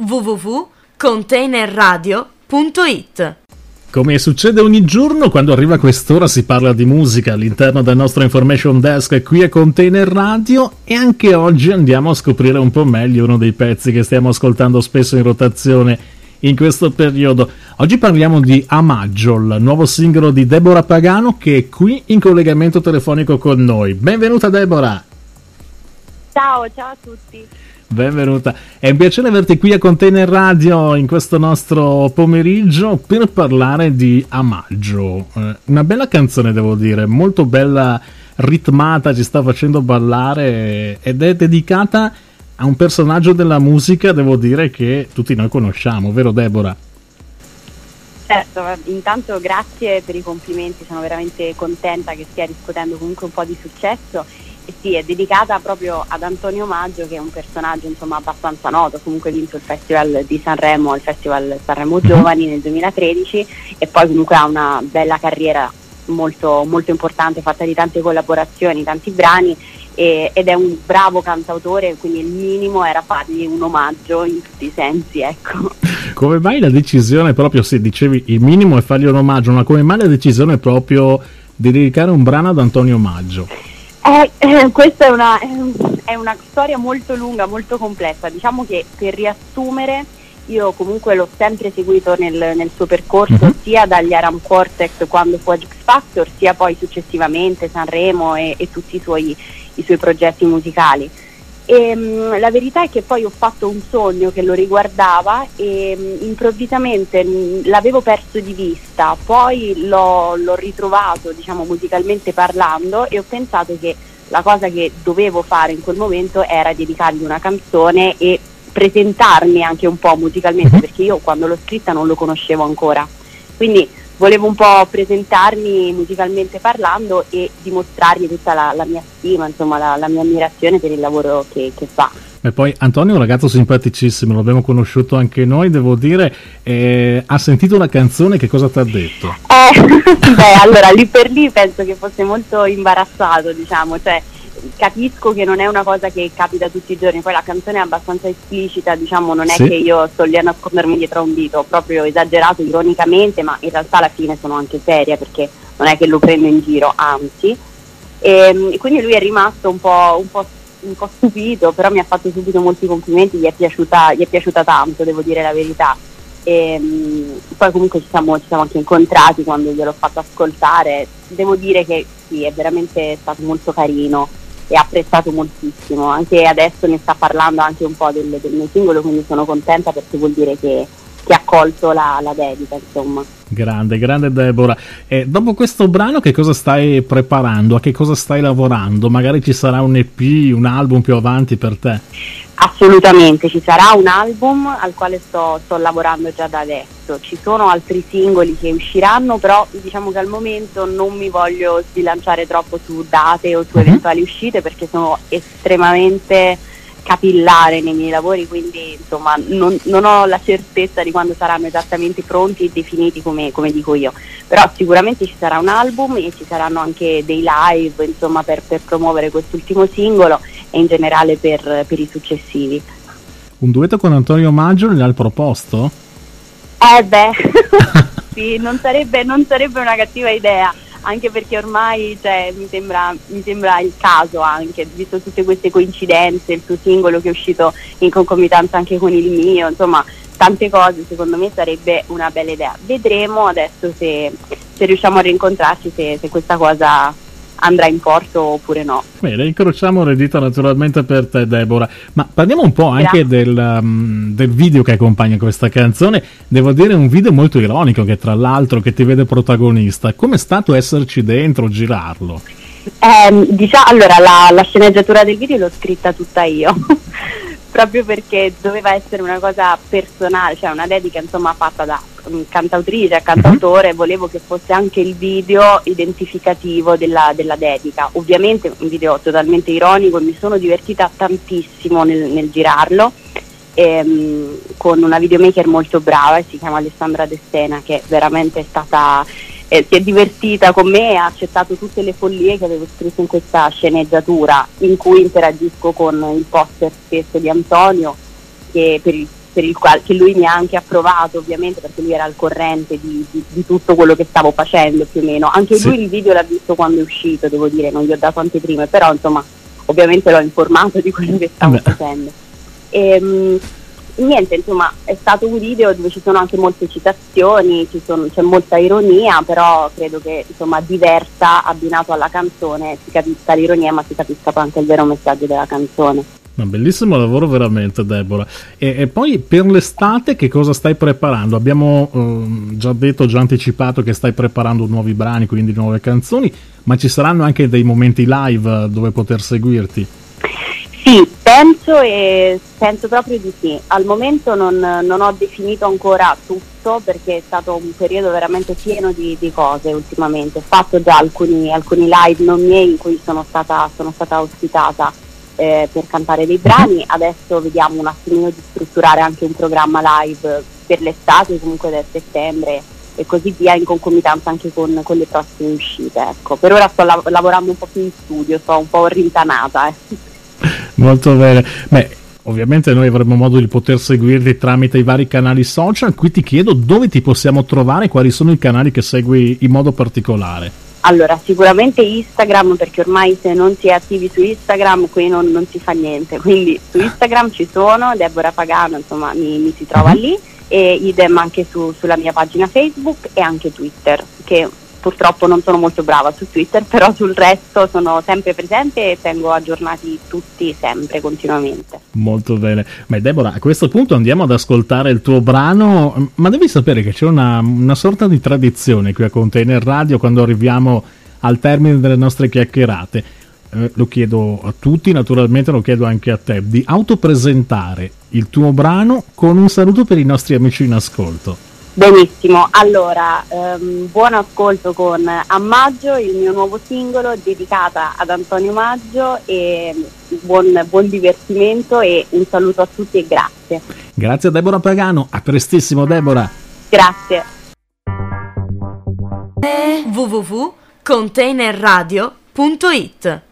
www.containerradio.it. Come succede ogni giorno, quando arriva quest'ora si parla di musica all'interno del nostro Information Desk qui a Container Radio, e anche oggi andiamo a scoprire un po' meglio uno dei pezzi che stiamo ascoltando spesso in rotazione in questo periodo. Oggi parliamo di Amaggio, il nuovo singolo di Deborah Pagano, che è qui in collegamento telefonico con noi. Benvenuta Deborah! Ciao a tutti! Benvenuta, è un piacere averti qui a Container Radio in questo nostro pomeriggio per parlare di Amaggio. Una bella canzone, devo dire, molto bella, ritmata, ci sta facendo ballare ed è dedicata a un personaggio della musica, devo dire, che tutti noi conosciamo, vero Deborah? Certo, intanto grazie per i complimenti, sono veramente contenta che stia riscuotendo comunque un po' di successo. E sì, è dedicata proprio ad Antonio Maggio, che è un personaggio insomma abbastanza noto, comunque ha vinto il Festival di Sanremo, il Festival Sanremo Giovani nel 2013, e poi comunque ha una bella carriera molto, molto importante, fatta di tante collaborazioni, tanti brani, ed è un bravo cantautore, quindi il minimo era fargli un omaggio in tutti i sensi, ecco. Come mai la decisione proprio, se dicevi il minimo è fargli un omaggio, ma come mai la decisione proprio di dedicare un brano ad Antonio Maggio? Questa è una storia molto lunga, molto complessa. Diciamo che, per riassumere, io comunque l'ho sempre seguito nel suo percorso, sia dagli Aram Quartet quando fu a X Factor, sia poi successivamente Sanremo e tutti i suoi progetti musicali. La verità è che poi ho fatto un sogno che lo riguardava e improvvisamente l'avevo perso di vista, poi l'ho ritrovato, diciamo, musicalmente parlando, e ho pensato che la cosa che dovevo fare in quel momento era dedicargli una canzone e presentarmi anche un po' musicalmente, perché io quando l'ho scritta non lo conoscevo ancora, quindi volevo un po' presentarmi musicalmente parlando e dimostrargli tutta la mia stima, insomma la mia ammirazione per il lavoro che fa. E poi Antonio è un ragazzo simpaticissimo, l'abbiamo conosciuto anche noi, devo dire. Ha sentito la canzone, che cosa ti ha detto? Allora lì per lì penso che fosse molto imbarazzato, diciamo, cioè capisco che non è una cosa che capita tutti i giorni, poi la canzone è abbastanza esplicita, diciamo, non è che io sto lì a nascondermi dietro a un dito, ho proprio esagerato ironicamente, ma in realtà alla fine sono anche seria, perché non è che lo prendo in giro, anzi. E quindi lui è rimasto un po' stupito, però mi ha fatto subito molti complimenti, gli è piaciuta tanto, devo dire la verità. Poi comunque ci siamo anche incontrati quando gliel'ho fatto ascoltare, devo dire che sì, è veramente stato molto carino e ha apprezzato moltissimo, anche adesso ne sta parlando anche un po' del mio singolo, quindi sono contenta, perché vuol dire che ha accolto la dedica, insomma. Grande Deborah. E dopo questo brano che cosa stai preparando? A che cosa stai lavorando? Magari ci sarà un EP, un album più avanti per te? Assolutamente, ci sarà un album al quale sto lavorando già da adesso, ci sono altri singoli che usciranno, però diciamo che al momento non mi voglio sbilanciare troppo su date o su eventuali uscite, perché sono estremamente capillare nei miei lavori, quindi insomma non ho la certezza di quando saranno esattamente pronti e definiti come dico io, però sicuramente ci sarà un album e ci saranno anche dei live, insomma, per promuovere quest'ultimo singolo e in generale per i successivi. Un duetto con Antonio Maggio ne ha proposto? Sì, non sarebbe una cattiva idea, anche perché ormai, cioè, mi sembra il caso, anche visto tutte queste coincidenze, il suo singolo che è uscito in concomitanza anche con il mio, insomma tante cose, secondo me sarebbe una bella idea. Vedremo adesso se riusciamo a rincontrarci, se questa cosa andrà in porto oppure no. Bene, incrociamo le dita naturalmente per te, Deborah, ma parliamo un po' anche del video che accompagna questa canzone. Devo dire, un video molto ironico, che tra l'altro che ti vede protagonista. Com'è stato esserci dentro, girarlo? Allora la sceneggiatura del video l'ho scritta tutta io proprio perché doveva essere una cosa personale, cioè una dedica, insomma, fatta da cantautrice a cantautore. Volevo che fosse anche il video identificativo della dedica, ovviamente un video totalmente ironico, e mi sono divertita tantissimo nel girarlo, con una videomaker molto brava, si chiama Alessandra De Stena, che veramente è stata si è divertita con me e ha accettato tutte le follie che avevo scritto in questa sceneggiatura, in cui interagisco con il poster stesso di Antonio, che per il quale che lui mi ha anche approvato, ovviamente, perché lui era al corrente di tutto quello che stavo facendo più o meno. Anche sì. Lui il video l'ha visto quando è uscito, devo dire, non gli ho dato anteprime, però insomma ovviamente l'ho informato di quello che stavo facendo. Niente, insomma, è stato un video dove ci sono anche molte citazioni, c'è molta ironia, però credo che insomma diversa, abbinato alla canzone, si capisca l'ironia ma si capisca poi anche il vero messaggio della canzone. Un bellissimo lavoro veramente, Deborah. E poi per l'estate che cosa stai preparando? Abbiamo già anticipato che stai preparando nuovi brani, quindi nuove canzoni, ma ci saranno anche dei momenti live dove poter seguirti? Sì, penso proprio di sì. Al momento non ho definito ancora tutto, perché è stato un periodo veramente pieno di cose ultimamente. Ho fatto già alcuni live non miei in cui sono stata ospitata per cantare dei brani. Adesso vediamo un attimino di strutturare anche un programma live per l'estate, comunque da settembre e così via, in concomitanza anche con le prossime uscite. Ecco, per ora sto lavorando un po' più in studio, sto un po' rintanata. Molto bene. Beh, ovviamente noi avremo modo di poter seguirti tramite i vari canali social. Qui ti chiedo dove ti possiamo trovare, quali sono i canali che segui in modo particolare. Allora, sicuramente Instagram, perché ormai se non si è attivi su Instagram qui non si fa niente, quindi su Instagram ci sono, Deborah Pagano, insomma mi si trova lì, e idem anche sulla mia pagina Facebook e anche Twitter, che purtroppo non sono molto brava su Twitter, però sul resto sono sempre presente e tengo aggiornati tutti sempre, continuamente. Molto bene. Beh, Deborah, a questo punto andiamo ad ascoltare il tuo brano, ma devi sapere che c'è una sorta di tradizione qui a Container Radio quando arriviamo al termine delle nostre chiacchierate. Lo chiedo a tutti, naturalmente lo chiedo anche a te, di autopresentare il tuo brano con un saluto per i nostri amici in ascolto. Benissimo, allora buon ascolto con A Maggio, il mio nuovo singolo dedicata ad Antonio Maggio, e buon divertimento e un saluto a tutti e grazie. Grazie a Deborah Pagano, a prestissimo Deborah. Grazie. www.containerradio.it